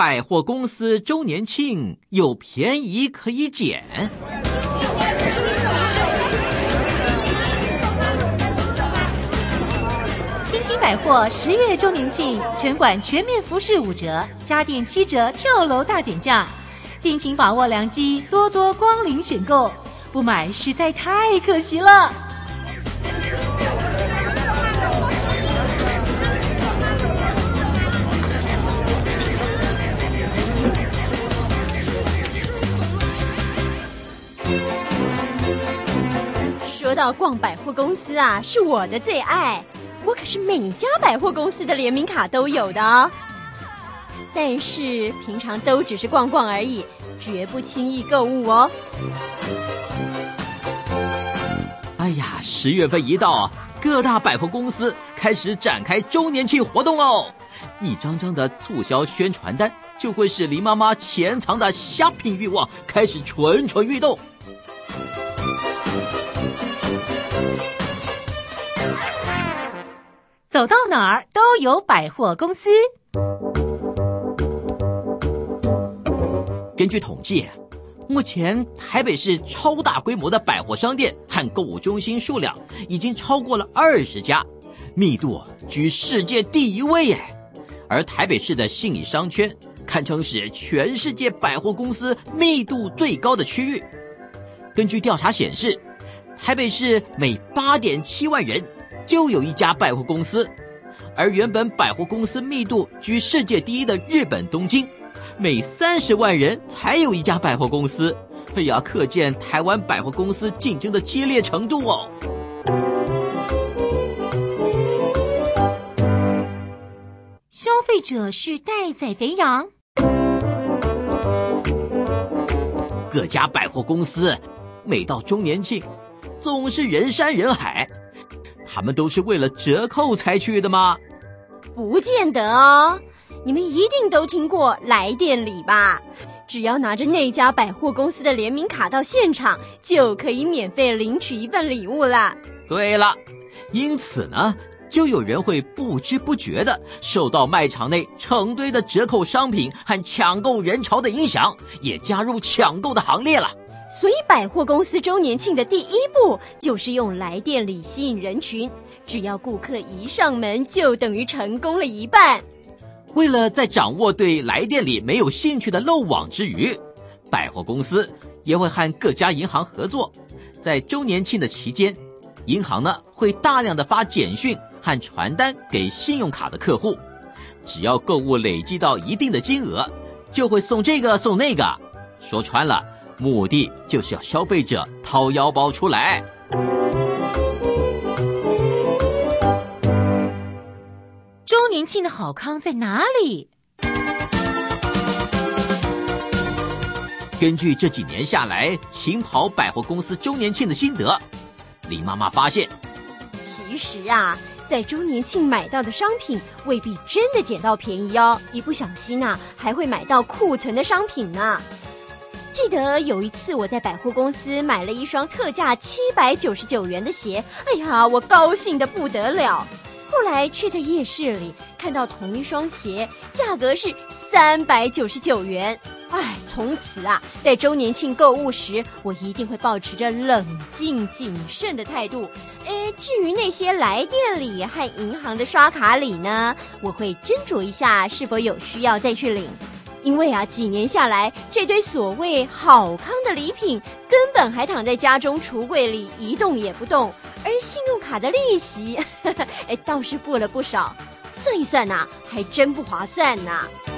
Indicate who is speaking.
Speaker 1: 百货公司周年庆有便宜可以捡。
Speaker 2: 亲亲百货10月周年庆，全馆全面服饰5折，家电7折，跳楼大减价，尽情把握良机，多多光临选购，不买实在太可惜了。
Speaker 3: 说到逛百货公司啊，是我的最爱，我可是每家百货公司的联名卡都有的哦。但是平常都只是逛逛而已，绝不轻易购物哦。
Speaker 1: 哎呀，10月份一到，各大百货公司开始展开周年庆活动喽！一张张的促销宣传单，就会使林妈妈潜藏的 shopping 欲望开始蠢蠢欲动。
Speaker 2: 走到哪儿都有百货公司。
Speaker 1: 根据统计，目前台北市超大规模的百货商店和购物中心数量已经超过了20家，密度居世界第1位耶。而台北市的信义商圈堪称是全世界百货公司密度最高的区域。根据调查显示，台北市每 8.7 万人就有一家百货公司，而原本百货公司密度居世界第1的日本东京，每30万人才有一家百货公司。哎呀，可见台湾百货公司竞争的激烈程度哦。
Speaker 2: 消费者是待宰肥羊。
Speaker 1: 各家百货公司每到周年庆总是人山人海，他们都是为了折扣才去的吗？
Speaker 3: 不见得哦，你们一定都听过来店礼吧？只要拿着那家百货公司的联名卡到现场，就可以免费领取一份礼物啦。
Speaker 1: 对了，因此呢，就有人会不知不觉地受到卖场内成堆的折扣商品和抢购人潮的影响，也加入抢购的行列了。
Speaker 3: 所以百货公司周年庆的第一步就是用来店礼吸引人群，只要顾客一上门就等于成功了一半。
Speaker 1: 为了在掌握对来店礼没有兴趣的漏网之鱼，百货公司也会和各家银行合作，在周年庆的期间，银行呢会大量的发简讯和传单给信用卡的客户，只要购物累积到一定的金额，就会送这个送那个，说穿了，目的就是要消费者掏腰包出来。
Speaker 2: 周年庆的好康在哪里？
Speaker 1: 根据这几年下来勤跑百货公司周年庆的心得，林妈妈发现，
Speaker 3: 其实啊，在周年庆买到的商品未必真的捡到便宜哦，一不小心啊，还会买到库存的商品呢。记得有一次我在百货公司买了一双特价799元的鞋，哎呀，我高兴得不得了。后来却在夜市里看到同一双鞋，价格是399元。哎，从此啊，在周年庆购物时，我一定会保持着冷静谨慎的态度。至于那些来店礼和银行的刷卡礼呢，我会斟酌一下是否有需要再去领。因为啊，几年下来，这堆所谓好康的礼品根本还躺在家中橱柜里一动也不动，而信用卡的利息倒是付了不少，算一算啊，还真不划算呢。